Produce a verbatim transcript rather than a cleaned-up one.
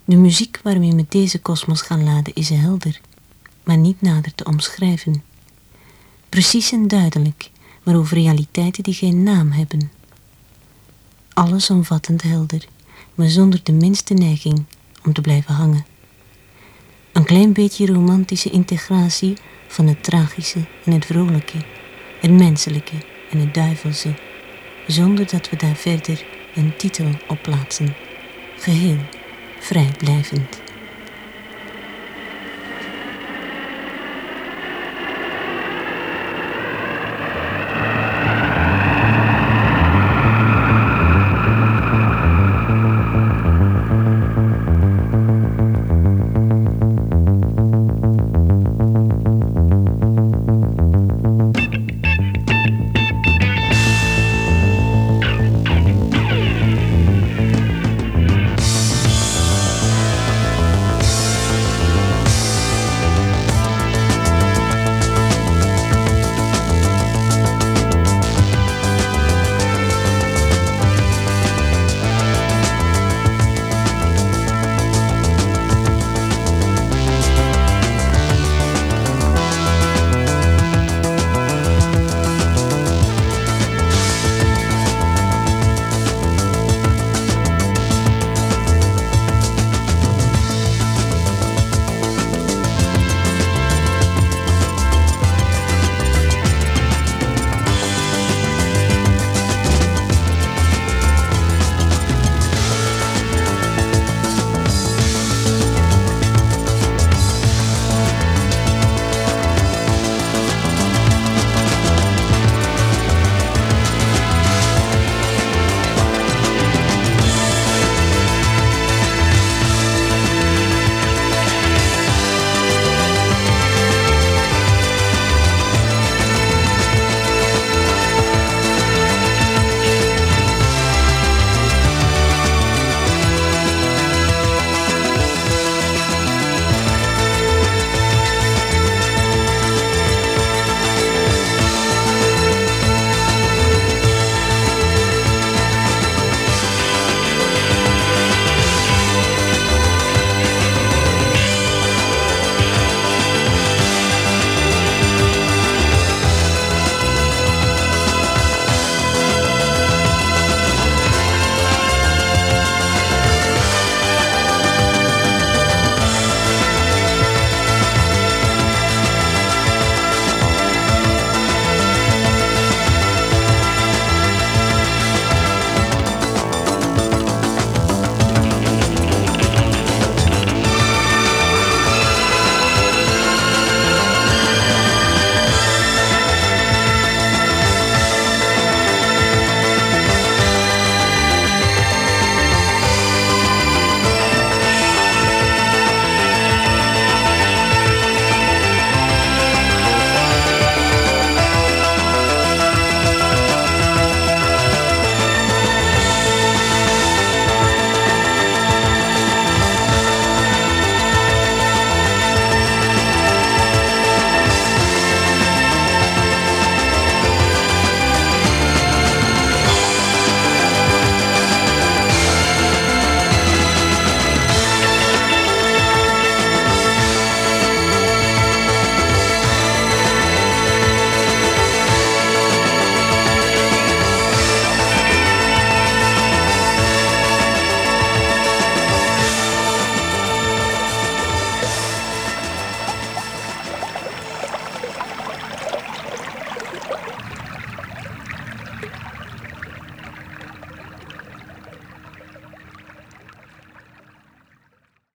De muziek waarmee we deze kosmos gaan laden is helder, maar niet nader te omschrijven. Precies en duidelijk, maar over realiteiten die geen naam hebben. Allesomvattend helder, maar zonder de minste neiging om te blijven hangen. Een klein beetje romantische integratie van het tragische en het vrolijke, het menselijke en het duivelse, zonder dat we daar verder een titel op plaatsen. Geheel vrijblijvend.